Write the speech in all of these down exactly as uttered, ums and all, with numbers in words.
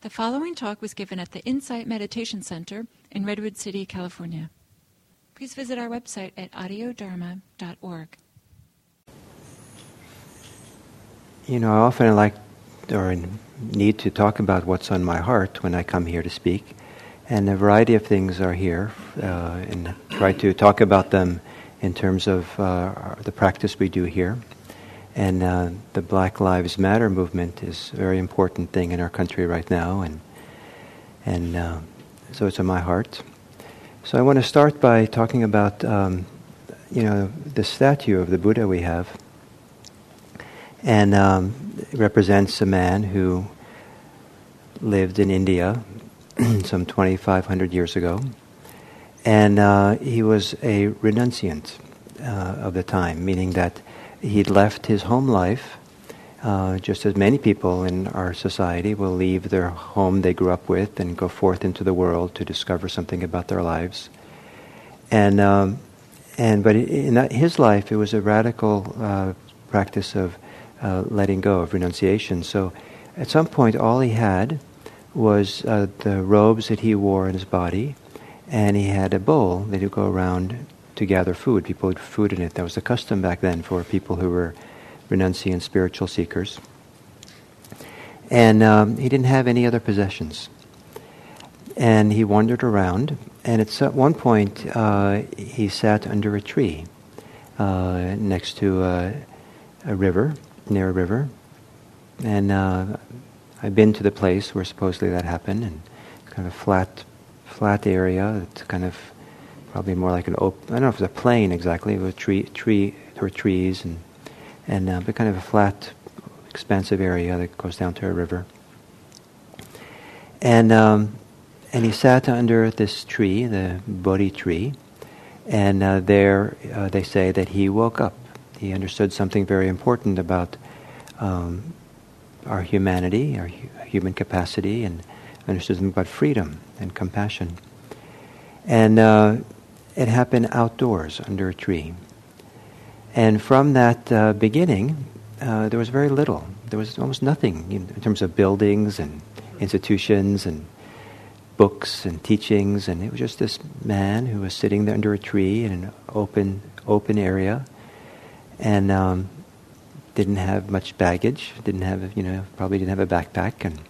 The following talk was given at the Insight Meditation Center in Redwood City, California. Please visit our website at audio dharma dot org. You know, I often like or need to talk about what's on my heart when I come here to speak, and a variety of things are here, uh, and try to talk about them in terms of uh, the practice we do here. And uh, the Black Lives Matter movement is a very important thing in our country right now, and and uh, so it's on my heart. So I want to start by talking about, um, you know, the statue of the Buddha we have, and um, it represents a man who lived in India some twenty-five hundred years ago, and uh, he was a renunciant uh, of the time, meaning that he'd left his home life, uh, just as many people in our society will leave their home they grew up with and go forth into the world to discover something about their lives. And um, and but in that, his life, it was a radical uh, practice of uh, letting go, of renunciation. So at some point, all he had was uh, the robes that he wore in his body, and he had a bowl that he'd go around to gather food. People would food in it. That was the custom back then for people who were renunciant spiritual seekers. And um, he didn't have any other possessions. And he wandered around, and at one point uh, he sat under a tree uh, next to a, a river, near a river. And uh, I've been to the place where supposedly that happened, and it's kind of a flat, flat area. It's kind of probably more like an open, I don't know if it's a plain exactly, it was a tree, tree, there were trees, and, and uh, but kind of a flat, expansive area that goes down to a river. And um, and he sat under this tree, the Bodhi tree, and uh, there uh, they say that he woke up. He understood something very important about um, our humanity, our hu- human capacity, and understood something about freedom and compassion. And uh, it happened outdoors under a tree. And from that uh, beginning, uh, there was very little. There was almost nothing in, in terms of buildings and institutions and books and teachings. And it was just this man who was sitting there under a tree in an open open area, and um, didn't have much baggage. Didn't have, you know, probably didn't have a backpack, and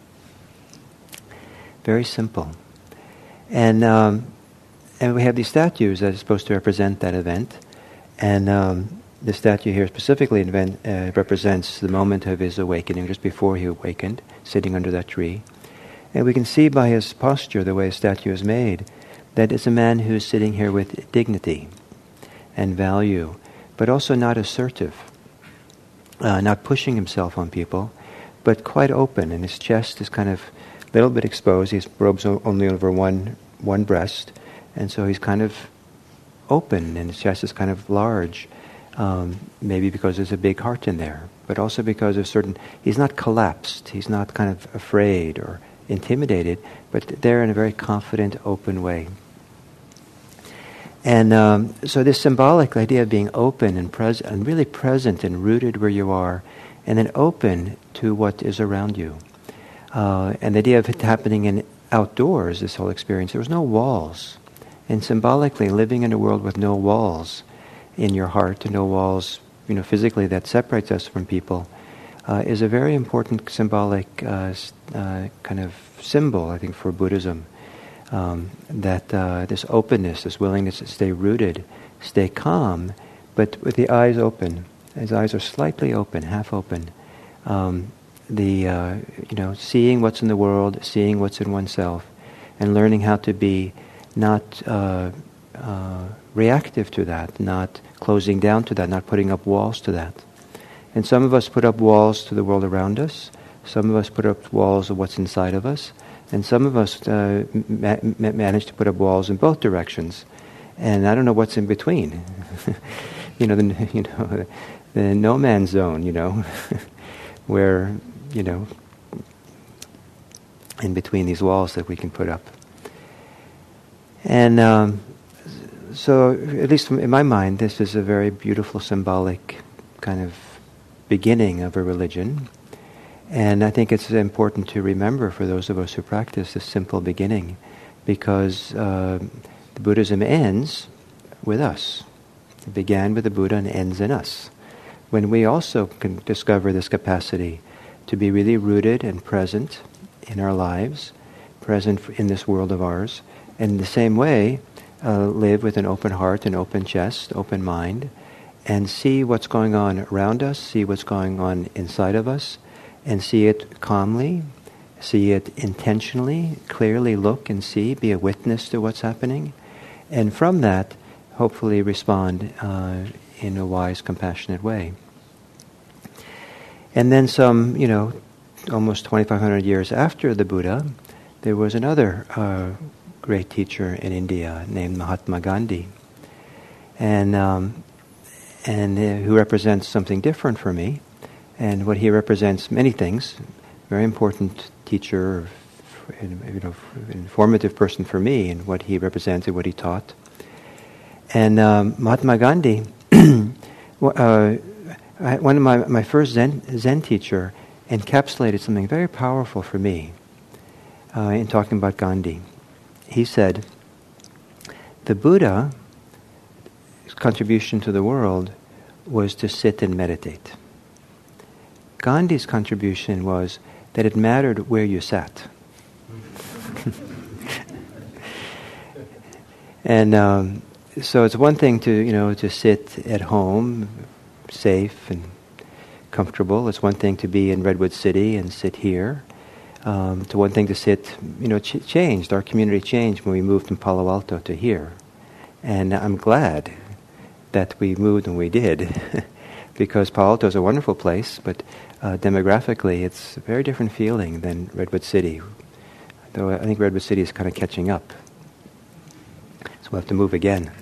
very simple. And um, And we have these statues that are supposed to represent that event. And um, the statue here specifically invent, uh, represents the moment of his awakening, just before he awakened, sitting under that tree. And we can see by his posture, the way a statue is made, that it's a man who's sitting here with dignity and value, but also not assertive, uh, not pushing himself on people, but quite open. And his chest is kind of a little bit exposed. His robe's only over one one breast. And so he's kind of open, and his chest is kind of large, um, maybe because there's a big heart in there, but also because of certain, he's not collapsed, he's not kind of afraid or intimidated, but they're in a very confident, open way. And um, so this symbolic idea of being open and present, and really present and rooted where you are, and then open to what is around you. Uh, and the idea of it happening in outdoors, this whole experience, there was no walls. And symbolically, living in a world with no walls in your heart, no walls, you know, physically that separates us from people, uh, is a very important symbolic uh, uh, kind of symbol, I think, for Buddhism. Um, that uh, this openness, this willingness to stay rooted, stay calm, but with the eyes open. His eyes are slightly open, half open. Um, the uh, you know, seeing what's in the world, seeing what's in oneself, and learning how to be not uh, uh, reactive to that, not closing down to that, not putting up walls to that. And some of us put up walls to the world around us. Some of us put up walls of what's inside of us. And some of us uh, ma- ma- manage to put up walls in both directions. And I don't know what's in between. you know, the, you know, the, the no man's zone, you know, where, you know, in between these walls that we can put up. And um, so, at least in my mind, this is a very beautiful symbolic kind of beginning of a religion. And I think it's important to remember for those of us who practice this simple beginning, because uh, the Buddhism ends with us. It began with the Buddha and ends in us. When we also can discover this capacity to be really rooted and present in our lives, present in this world of ours, and in the same way, uh, live with an open heart, an open chest, open mind, and see what's going on around us, see what's going on inside of us, and see it calmly, see it intentionally, clearly look and see, be a witness to what's happening, and from that, hopefully respond uh, in a wise, compassionate way. And then some, you know, almost twenty-five hundred years after the Buddha, there was another uh, great teacher in India named Mahatma Gandhi, and um, and uh, who represents something different for me. And what he represents, many things, very important teacher, you know, informative person for me, and what he represented, what he taught. And um, Mahatma Gandhi, uh, I, one of my, my first Zen, Zen teacher encapsulated something very powerful for me uh, in talking about Gandhi. He said, the Buddha's contribution to the world was to sit and meditate. Gandhi's contribution was that it mattered where you sat. And um, so it's one thing to, you know, to sit at home, safe and comfortable. It's one thing to be in Redwood City and sit here. Um, to one thing to sit, you know, ch- changed. Our community changed when we moved from Palo Alto to here. And I'm glad that we moved when we did, because Palo Alto is a wonderful place, but uh, demographically it's a very different feeling than Redwood City. Though I think Redwood City is kind of catching up. So we'll have to move again.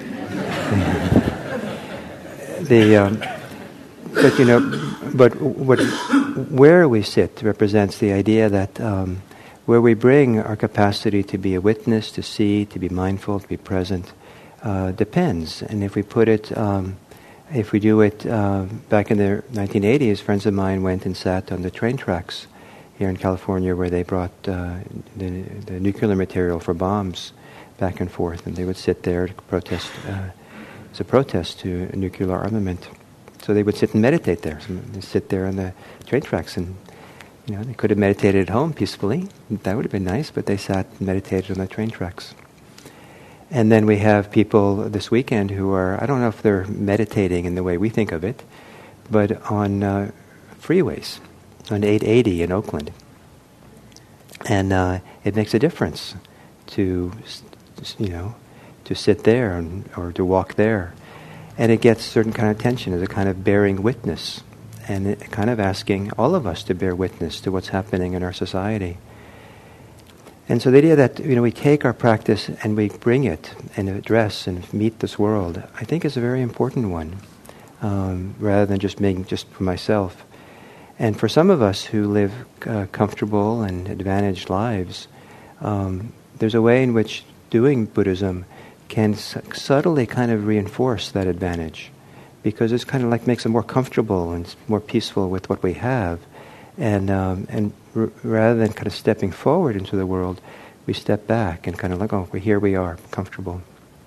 the, um, but you know, but what, where we sit represents the idea that um, where we bring our capacity to be a witness, to see, to be mindful, to be present, uh, depends. And if we put it, um, if we do it uh, back in the nineteen eighties, friends of mine went and sat on the train tracks here in California, where they brought uh, the, the nuclear material for bombs back and forth, and they would sit there to protest. Uh, it's a protest to nuclear armament. So they would sit and meditate there. So they sit there on the train tracks, and you know, they could have meditated at home peacefully. That would have been nice, but they sat and meditated on the train tracks. And then we have people this weekend who are, I don't know if they're meditating in the way we think of it, but on uh, freeways, on eight eighty in Oakland. And uh, it makes a difference to, you know, to sit there and, or to walk there. And it gets a certain kind of attention as a kind of bearing witness, and it kind of asking all of us to bear witness to what's happening in our society. And so the idea that, you know, we take our practice and we bring it and address and meet this world, I think is a very important one, um, rather than just making just for myself. And for some of us who live uh, comfortable and advantaged lives, um, there's a way in which doing Buddhism can su- subtly kind of reinforce that advantage, because it's kind of like makes it more comfortable and more peaceful with what we have. And um, and r- rather than kind of stepping forward into the world, we step back and kind of like, oh, we're here, we are, comfortable.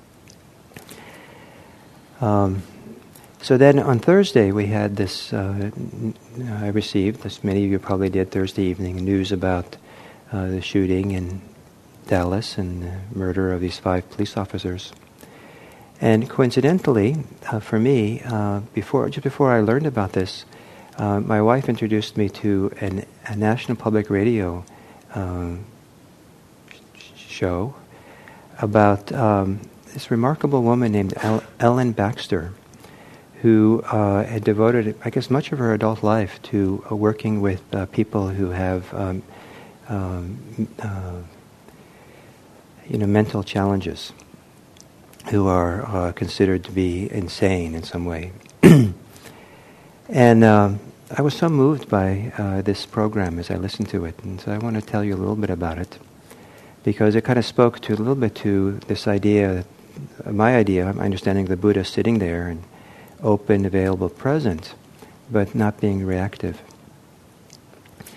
Um, so then on Thursday we had this, uh, n- I received, as many of you probably did Thursday evening, news about uh, the shooting in Dallas and the murder of these five police officers. And coincidentally, uh, for me, uh, before just before I learned about this, uh, my wife introduced me to an, a National Public Radio um, sh- show about um, this remarkable woman named El- Ellen Baxter, who uh, had devoted, I guess, much of her adult life to uh, working with uh, people who have um, um, uh, you know, mental challenges, who are uh, considered to be insane in some way. And um, I was so moved by uh, this program as I listened to it, and so I want to tell you a little bit about it, because it kind of spoke to a little bit to this idea, uh, my idea, my understanding of the Buddha sitting there and open, available, present, but not being reactive.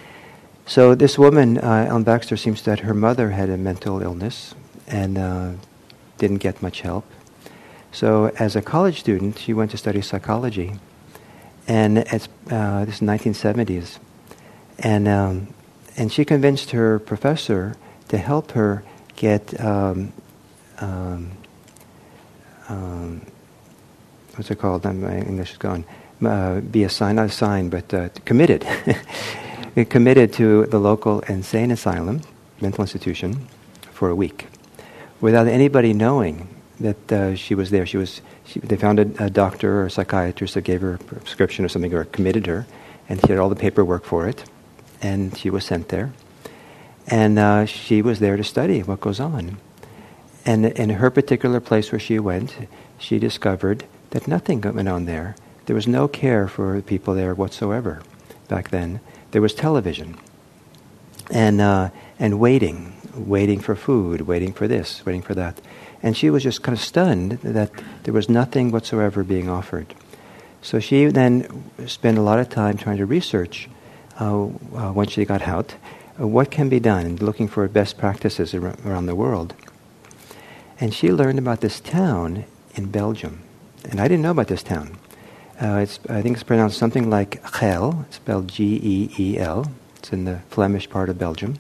So this woman, uh, Ellen Baxter, seems that her mother had a mental illness and uh, didn't get much help. So as a college student, she went to study psychology. And it's, uh, this is nineteen seventies. And, um, and she convinced her professor to help her get, um, um, um, what's it called? My English is gone. Uh, be assigned, not assigned, but uh, committed. committed to the local insane asylum, mental institution, for a week, without anybody knowing that uh, she was there. She was. She, they found a, a doctor or a psychiatrist that gave her a prescription or something, or committed her, and she had all the paperwork for it, and she was sent there, and uh, she was there to study what goes on. And in her particular place where she went, she discovered that nothing went on there. There was no care for the people there whatsoever back then. There was television, and uh, and waiting, waiting for food, waiting for this, waiting for that. And she was just kind of stunned that there was nothing whatsoever being offered. So she then spent a lot of time trying to research, uh, uh, once she got out, uh, what can be done, and looking for best practices ar- around the world. And she learned about this town in Belgium. And I didn't know about this town. Uh, it's, I think it's pronounced something like Geel, spelled G E E L. It's in the Flemish part of Belgium.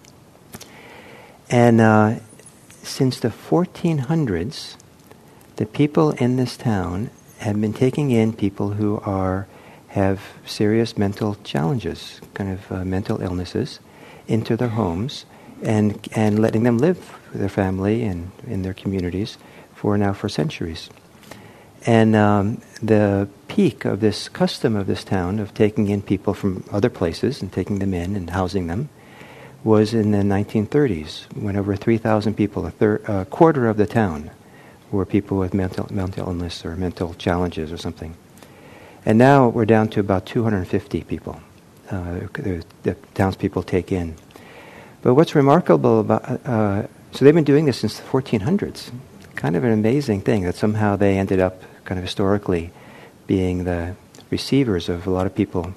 And uh, since the fourteen hundreds, the people in this town have been taking in people who are have serious mental challenges, kind of uh, mental illnesses, into their homes, and and letting them live with their family and in their communities for now for centuries. And um, the peak of this custom of this town of taking in people from other places and taking them in and housing them was in the nineteen thirties, when over three thousand people, a, thir- a quarter of the town, were people with mental mental illness or mental challenges or something. And now we're down to about two hundred fifty people uh, the, the townspeople take in. But what's remarkable about, uh, so they've been doing this since the fourteen hundreds. Kind of an amazing thing that somehow they ended up kind of historically being the receivers of a lot of people.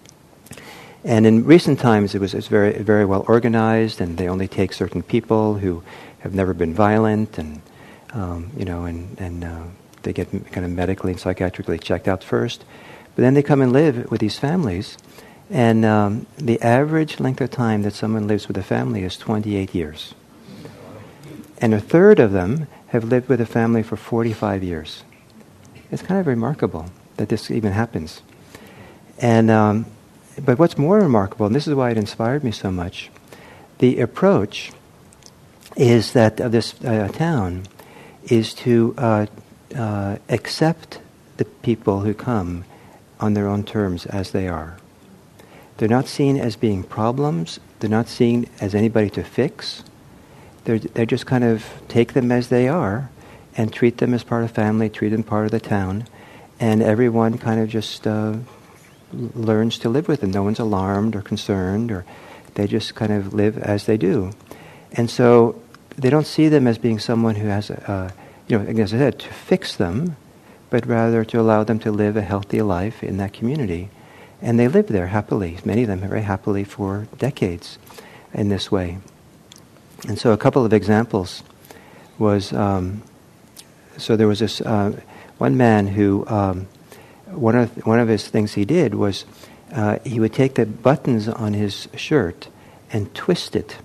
And in recent times, it was it's very very well organized, and they only take certain people who have never been violent, and um, you know, and and uh, they get kind of medically and psychiatrically checked out first. But then they come and live with these families, and um, the average length of time that someone lives with a family is twenty-eight years, and a third of them have lived with a family for forty-five years. It's kind of remarkable that this even happens, and. Um, But what's more remarkable, and this is why it inspired me so much, the approach is that of this uh, town is to uh, uh, accept the people who come on their own terms as they are. They're not seen as being problems. They're not seen as anybody to fix. They're, they're just kind of take them as they are and treat them as part of family, treat them part of the town, and everyone kind of just... Uh, learns to live with them. No one's alarmed or concerned, or they just kind of live as they do. And so they don't see them as being someone who has, a, uh, you know, as I said, to fix them, but rather to allow them to live a healthy life in that community. And they live there happily, many of them very happily for decades in this way. And so a couple of examples was, um, so there was this uh, one man who, um, One of one of his things he did was uh, he would take the buttons on his shirt and twist it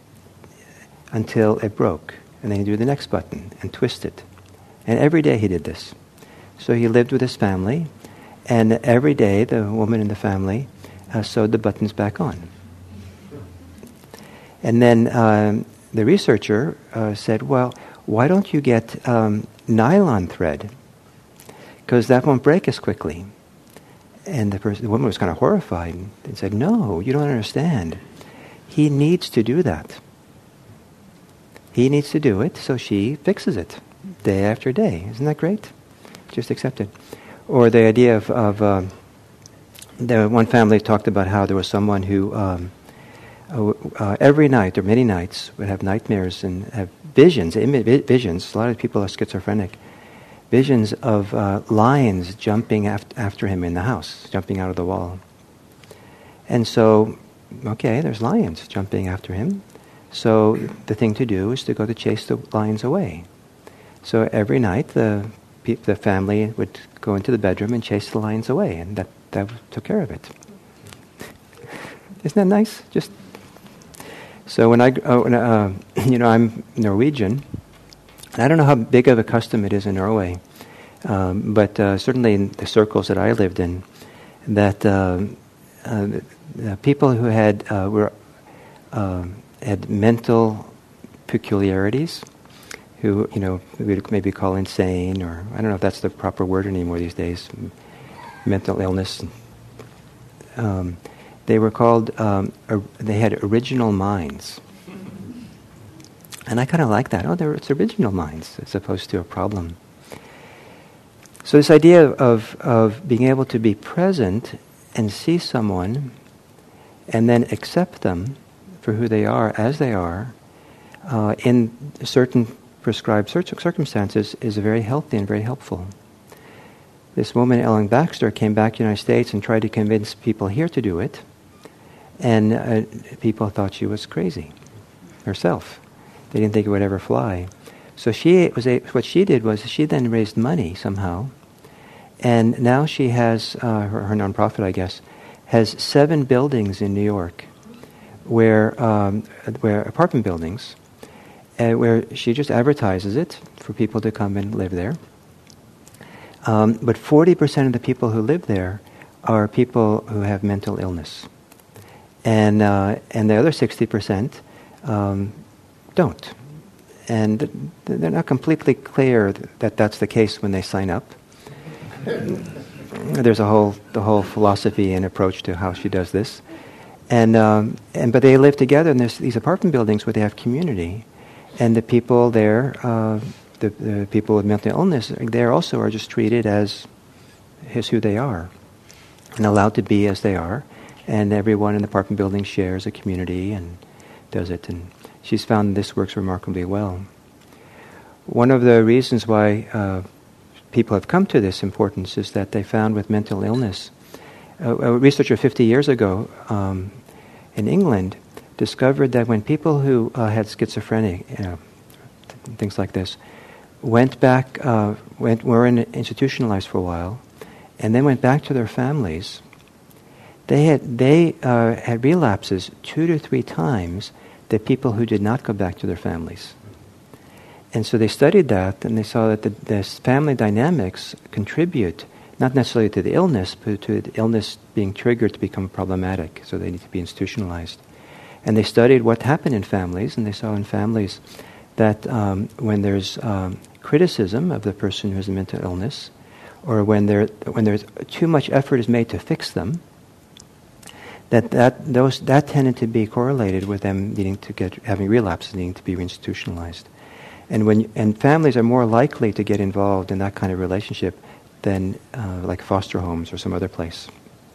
until it broke, and then he'd do the next button and twist it, and every day he did this. So he lived with his family, and every day the woman in the family uh, sewed the buttons back on. And then um, the researcher uh, said, "Well, why don't you get um, nylon thread? Because that won't break as quickly." And the, person, the woman was kind of horrified and said, "No, you don't understand. He needs to do that. He needs to do it, so she fixes it day after day." Isn't that great? Just accept it. Or the idea of, of um, the one family talked about how there was someone who um, uh, uh, every night or many nights would have nightmares and have visions, visions. A lot of people are schizophrenic. Visions of uh, lions jumping af- after him in the house, jumping out of the wall. And so okay, there's lions jumping after him. So the thing to do is to go to chase the lions away. So every night the pe- the family would go into the bedroom and chase the lions away, and that, that took care of it. Isn't that nice? Just so when I, uh, when, uh, you know, I'm Norwegian. I don't know how big of a custom it is in Norway, um, but uh, certainly in the circles that I lived in, that uh, uh, the people who had uh, were uh, had mental peculiarities, who you know we'd maybe call insane, or I don't know if that's the proper word anymore these days, mental illness. Um, they were called. Um, or, they had original minds. And I kind of like that. Oh, it's original minds as opposed to a problem. So this idea of of being able to be present and see someone and then accept them for who they are, as they are, uh, in certain prescribed circumstances is very healthy and very helpful. This woman, Ellen Baxter, came back to the United States and tried to convince people here to do it. And uh, people thought she was crazy herself. They didn't think it would ever fly. So she was a, what she did was she then raised money somehow, and now she has uh, her, her nonprofit, I guess, has seven buildings in New York, where um, where apartment buildings, uh, where she just advertises it for people to come and live there. Um, but forty percent of the people who live there are people who have mental illness, and uh, and the other sixty percent. Um, don't. And they're not completely clear that that's the case when they sign up. There's a whole the whole philosophy and approach to how she does this. And um, and but they live together in this, these apartment buildings where they have community. And the people there, uh, the, the people with mental illness, there also are just treated as, as who they are and allowed to be as they are. And everyone in the apartment building shares a community and does it. And she's found this works remarkably well. One of the reasons why uh, people have come to this importance is that they found with mental illness, uh, a researcher fifty years ago um, in England discovered that when people who uh, had schizophrenia, you know, th- things like this, went back, uh, went were in, institutionalized for a while, and then went back to their families, they had they uh, had relapses two to three times the people who did not go back to their families. And so they studied that, and they saw that the, the family dynamics contribute, not necessarily to the illness, but to the illness being triggered to become problematic, so they need to be institutionalized. And they studied what happened in families, and they saw in families that um, when there's um, criticism of the person who has a mental illness, or when, there, when there's too much effort is made to fix them, that that those that tended to be correlated with them needing to get having relapses, needing to be reinstitutionalized, and when and families are more likely to get involved in that kind of relationship than uh, like foster homes or some other place.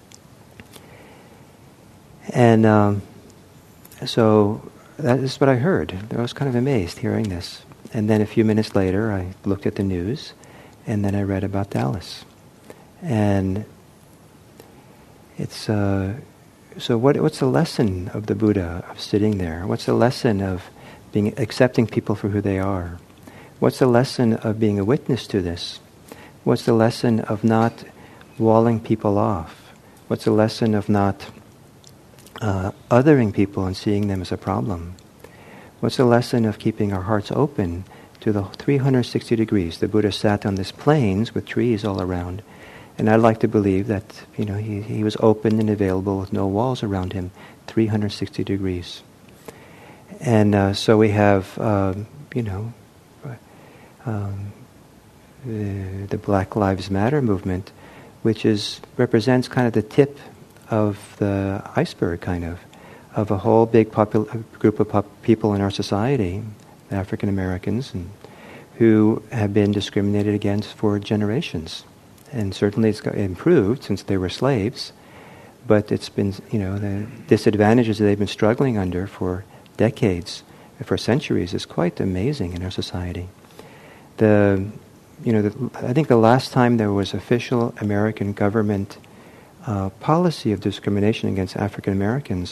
And um, so that is what I heard. I was kind of amazed hearing this, and then a few minutes later, I looked at the news, and then I read about Dallas, and it's. Uh, So what, what's the lesson of the Buddha of sitting there? What's the lesson of being accepting people for who they are? What's the lesson of being a witness to this? What's the lesson of not walling people off? What's the lesson of not uh, othering people and seeing them as a problem? What's the lesson of keeping our hearts open to the three hundred sixty degrees? The Buddha sat on these plains with trees all around. And I'd like to believe that, you know, he, he was open and available with no walls around him, three hundred sixty degrees. And uh, so we have, um, you know, um, the, the Black Lives Matter movement, which is represents kind of the tip of the iceberg, kind of, of a whole big popul- group of pop- people in our society, African Americans, and who have been discriminated against for generations. And certainly it's got improved since they were slaves, but it's been, you know, the disadvantages that they've been struggling under for decades, for centuries, is quite amazing in our society. The, you know, the, I think the last time there was official American government uh, policy of discrimination against African Americans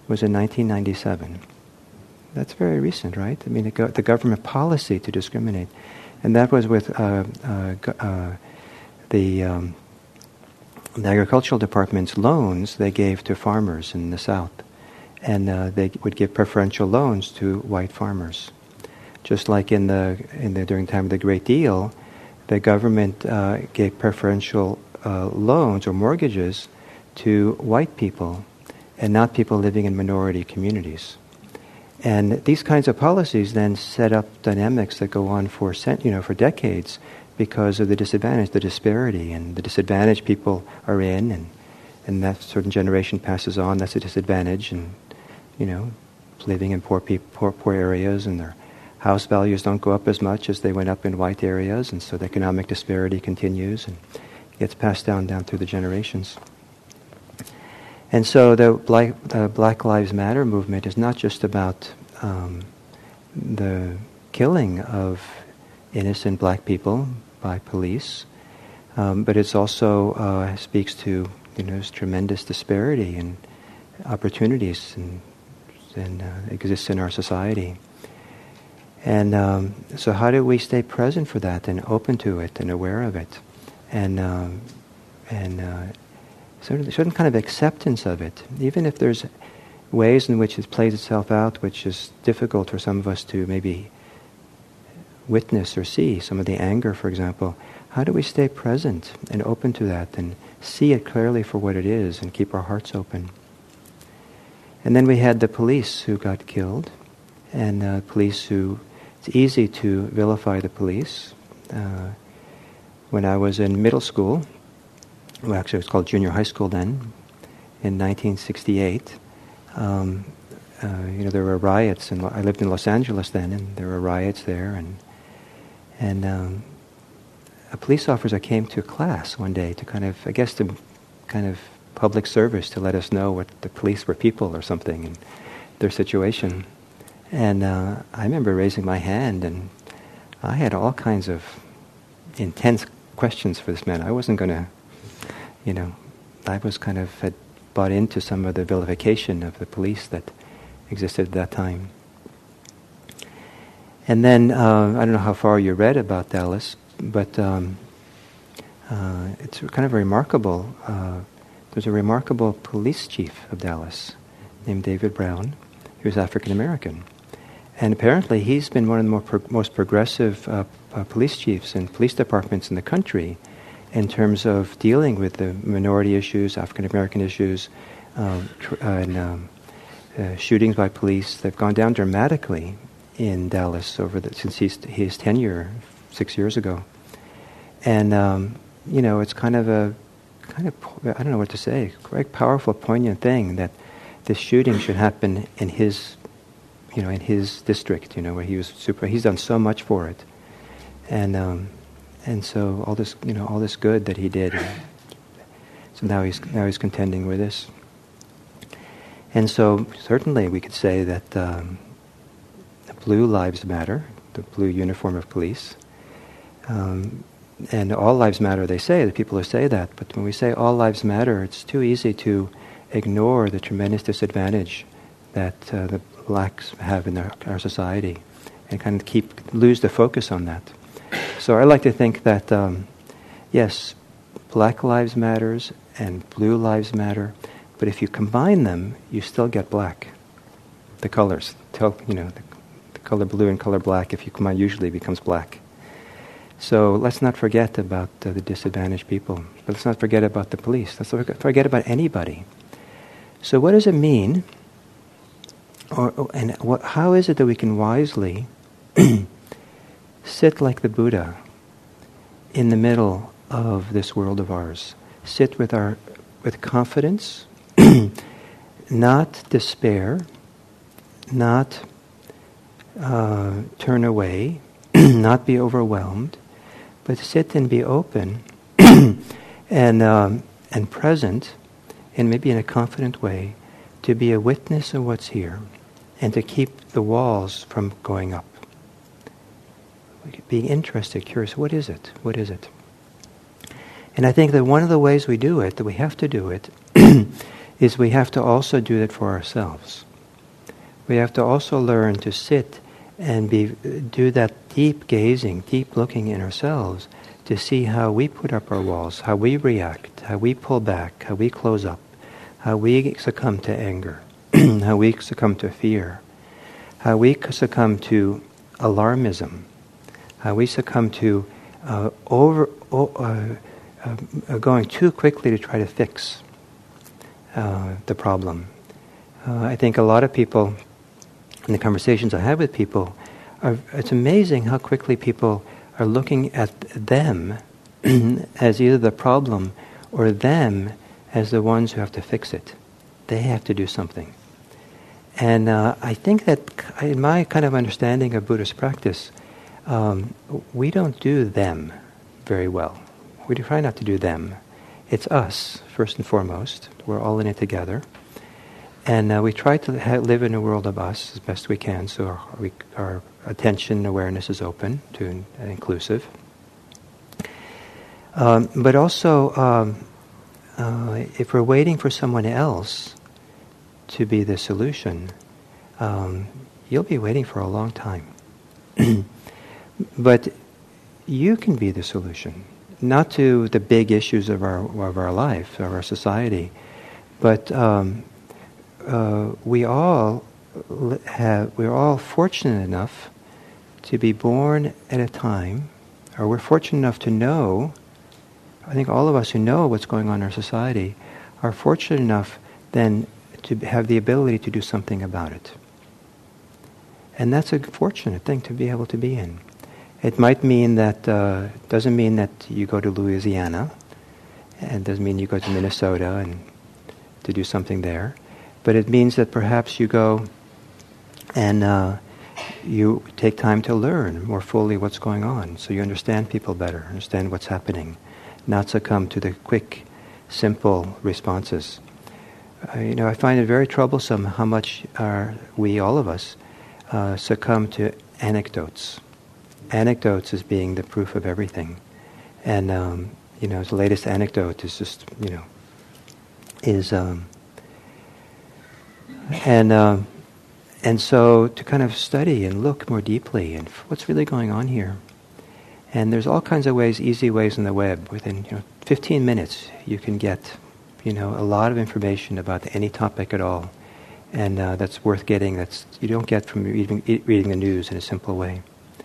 was in nineteen ninety-seven. That's very recent, right? I mean, the, go- the government policy to discriminate. And that was with uh, uh, uh, the, um, the agricultural department's loans they gave to farmers in the South. And uh, they would give preferential loans to white farmers. Just like in the, in the during the time of the Great Deal, the government uh, gave preferential uh, loans or mortgages to white people and not people living in minority communities. And these kinds of policies then set up dynamics that go on for cent- you know for decades because of the disadvantage, the disparity, and the disadvantage people are in, and and that certain generation passes on. That's a disadvantage, and you know, living in poor people, poor poor areas, and their house values don't go up as much as they went up in white areas, and so the economic disparity continues and gets passed down down through the generations. And so the Black, uh, Black Lives Matter movement is not just about um, the killing of innocent black people by police, um, but it's also uh, speaks to you know this tremendous disparity and opportunities and, and uh, exists in our society. And um, so, how do we stay present for that and open to it and aware of it, and um, and uh, certain, certain kind of acceptance of it, even if there's ways in which it plays itself out, which is difficult for some of us to maybe witness or see. Some of the anger, for example. How do we stay present and open to that and see it clearly for what it is and keep our hearts open? And then we had the police who got killed, and uh, police who, it's easy to vilify the police. Uh, when I was in middle school, well actually it was called junior high school then, in nineteen sixty-eight, um, uh, you know, there were riots, and I lived in Los Angeles then, and there were riots there, and and um, a police officer came to class one day to kind of, I guess, to kind of public service to let us know what the police were people or something and their situation. And uh, I remember raising my hand, and I had all kinds of intense questions for this man. I wasn't going to, you know, I was kind of had bought into some of the vilification of the police that existed at that time. And then, uh, I don't know how far you read about Dallas, but um, uh, it's kind of remarkable. Uh, there's a remarkable police chief of Dallas named David Brown, who was African American. And apparently he's been one of the more pro- most progressive uh, uh, police chiefs and police departments in the country in terms of dealing with the minority issues, African American issues, um, tr- uh, and um, uh, shootings by police. They've gone down dramatically in Dallas over the, since he's, his tenure six years ago. And, um, you know, it's kind of a, kind of, I don't know what to say, quite powerful, poignant thing that this shooting should happen in his, you know, in his district, you know, where he was super, he's done so much for it. And, um, and so all this, you know, all this good that he did. So now he's, now he's contending with this. And so certainly we could say that, um, blue lives matter, the blue uniform of police. Um, and all lives matter, they say, the people who say that. But when we say all lives matter, it's too easy to ignore the tremendous disadvantage that uh, the blacks have in our, our society and kind of keep lose the focus on that. So I like to think that, um, yes, black lives matters and blue lives matter, but if you combine them, you still get black. The colors, tell, you know, the color blue and color black, if you combine, usually becomes black. So let's not forget about uh, the disadvantaged people. But let's not forget about the police. Let's not forget about anybody. So what does it mean? Or, or, and what, how is it that we can wisely sit like the Buddha in the middle of this world of ours? Sit with our with confidence, not despair, not Uh, turn away, not be overwhelmed, but sit and be open and um, and present, and maybe in a confident way, to be a witness of what's here, and to keep the walls from going up. Being interested, curious, what is it? What is it? And I think that one of the ways we do it, that we have to do it, is we have to also do that for ourselves. We have to also learn to sit and be do that deep gazing, deep looking in ourselves to see how we put up our walls, how we react, how we pull back, how we close up, how we succumb to anger, how we succumb to fear, how we succumb to alarmism, how we succumb to uh, over uh, uh, going too quickly to try to fix uh, the problem. Uh, I think a lot of people, in the conversations I have with people, are, it's amazing how quickly people are looking at them as either the problem or them as the ones who have to fix it. They have to do something. And uh, I think that in my kind of understanding of Buddhist practice, um, we don't do them very well. We try not to do them. It's us, first and foremost. We're all in it together. And uh, we try to ha- live in a world of us as best we can, so our, we, our attention and awareness is open to and in, inclusive. Um, but also, um, uh, if we're waiting for someone else to be the solution, um, you'll be waiting for a long time. But you can be the solution, not to the big issues of our of our life, of our society, but um, uh, we all have we're all fortunate enough to be born at a time, or we're fortunate enough to know. I think all of us who know what's going on in our society are fortunate enough then to have the ability to do something about it. And that's a fortunate thing to be able to be in. It might mean that, uh, doesn't mean that you go to Louisiana, and doesn't mean you go to Minnesota and to do something there, but it means that perhaps you go and uh, you take time to learn more fully what's going on, so you understand people better, understand what's happening, not succumb to the quick, simple responses. Uh, you know, I find it very troublesome how much are we, all of us, uh, succumb to anecdotes. Anecdotes as being the proof of everything. And, um, you know, the latest anecdote is just, you know, is, um, and, um, and so to kind of study and look more deeply and what's really going on here. And there's all kinds of ways, easy ways on the web. Within, you know, fifteen minutes you can get, you know, a lot of information about any topic at all. And uh, that's worth getting, that's you don't get from reading, reading the news in a simple way.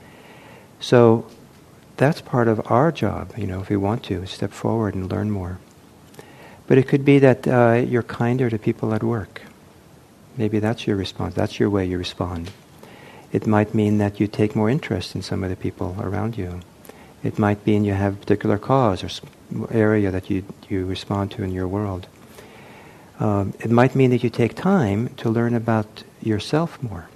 So that's part of our job, you know, if we want to, step forward and learn more. But it could be that uh, you're kinder to people at work. Maybe that's your response, that's your way you respond. It might mean that you take more interest in some of the people around you. It might mean you have a particular cause or area that you, you respond to in your world. Um, it might mean that you take time to learn about yourself more.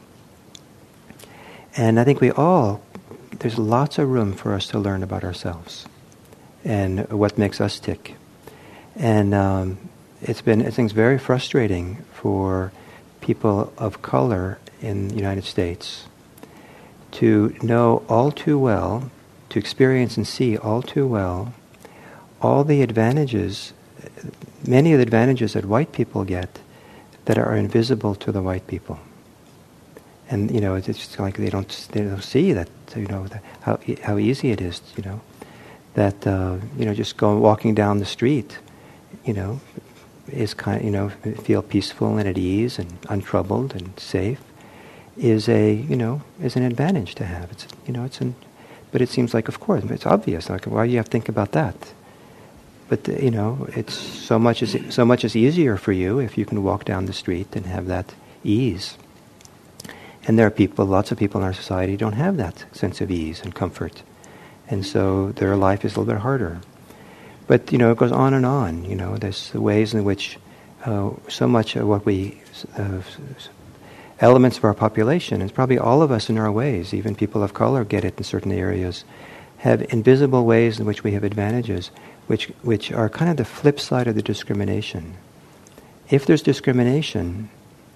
And I think we all, there's lots of room for us to learn about ourselves and what makes us tick. And um, it's been, I think, it's very frustrating for people of color in the United States to know all too well, to experience and see all too well, all the advantages, many of the advantages that white people get that are invisible to the white people. And, you know, it's just like they don't they don't see that, you know, the, how how easy it is, you know, that, uh, you know, just going, walking down the street, you know, is kind of, you know, feel peaceful and at ease and untroubled and safe is a, you know, is an advantage to have. It's, you know, it's an, but it seems like, of course, it's obvious. Like, why do you have to think about that? But, you know, it's so much is so much is easier for you if you can walk down the street and have that ease. And there are people, lots of people in our society who don't have that sense of ease and comfort. And so their life is a little bit harder. But, you know, it goes on and on. You know, there's the ways in which uh, so much of what we, uh, elements of our population, and probably all of us in our ways, even people of color get it in certain areas, have invisible ways in which we have advantages, which which are kind of the flip side of the discrimination. If there's discrimination,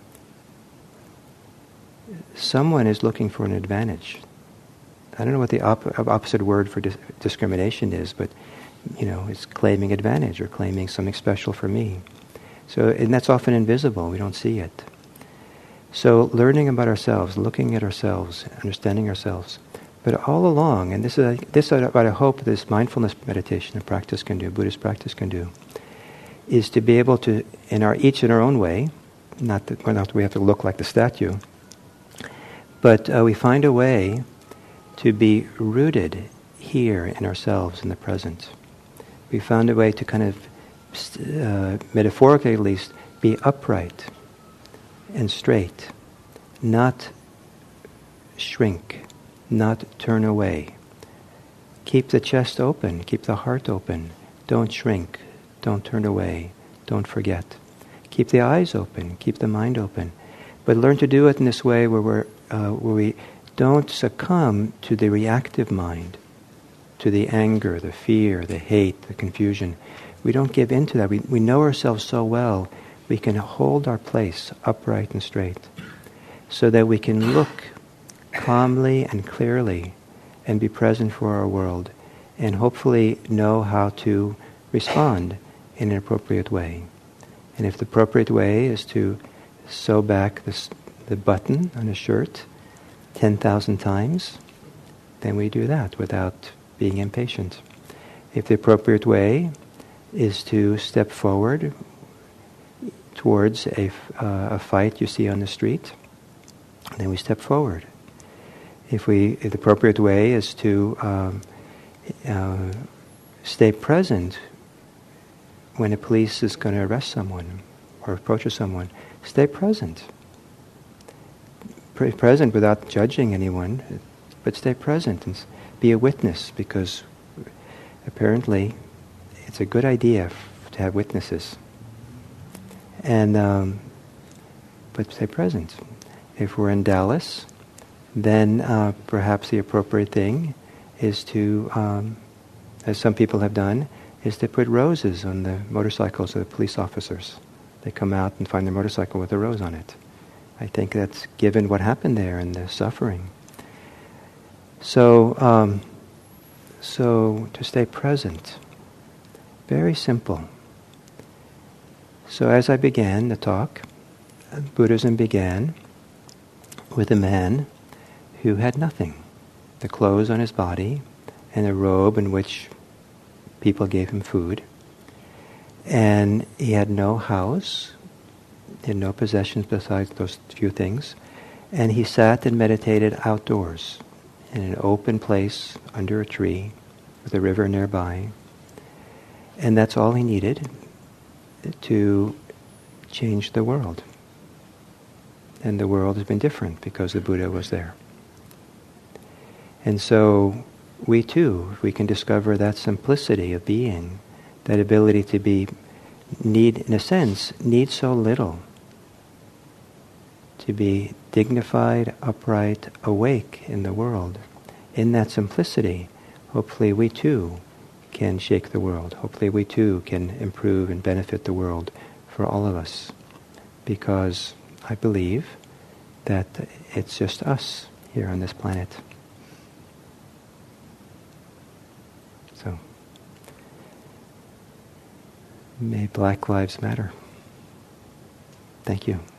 someone is looking for an advantage. I don't know what the op- opposite word for dis- discrimination is, but, you know, it's claiming advantage or claiming something special for me. So, and that's often invisible. We don't see it. So learning about ourselves, looking at ourselves, understanding ourselves. But all along, and this is this is what I hope this mindfulness meditation and practice can do, Buddhist practice can do, is to be able to, in our each in our own way, not that, well, not that we have to look like the statue, but uh, we find a way to be rooted here in ourselves, in the present. We found a way to kind of, uh, metaphorically at least, be upright and straight, not shrink, not turn away. Keep the chest open, keep the heart open. Don't shrink, don't turn away, don't forget. Keep the eyes open, keep the mind open. But learn to do it in this way where, we're, uh, where we don't succumb to the reactive mind, to the anger, the fear, the hate, the confusion. We don't give in to that. We, we know ourselves so well, we can hold our place upright and straight so that we can look calmly and clearly and be present for our world and hopefully know how to respond in an appropriate way. And if the appropriate way is to sew back this, the button on a shirt ten thousand times, then we do that without being impatient. If the appropriate way is to step forward towards a, uh, a fight you see on the street, then we step forward. If we, if the appropriate way is to um, uh, stay present when the police is going to arrest someone or approach someone, stay present. Pre- present without judging anyone, but stay present and be a witness, because apparently it's a good idea f- to have witnesses. And um, but stay present. If we're in Dallas, then uh, perhaps the appropriate thing is to, um, as some people have done, is to put roses on the motorcycles of the police officers. They come out and find their motorcycle with a rose on it. I think that's given what happened there and the suffering. So, um, so to stay present, very simple. So as I began the talk, Buddhism began with a man who had nothing. The clothes on his body and a robe in which people gave him food. And he had no house, he had no possessions besides those few things. And he sat and meditated outdoors in an open place under a tree with a river nearby. And that's all he needed to change the world. And the world has been different because the Buddha was there. And so we too, if we can discover that simplicity of being, that ability to be, need, in a sense, need so little, to be dignified, upright, awake in the world. In that simplicity, hopefully we too can shake the world. Hopefully we too can improve and benefit the world for all of us. Because I believe that it's just us here on this planet. So, may Black Lives Matter. Thank you.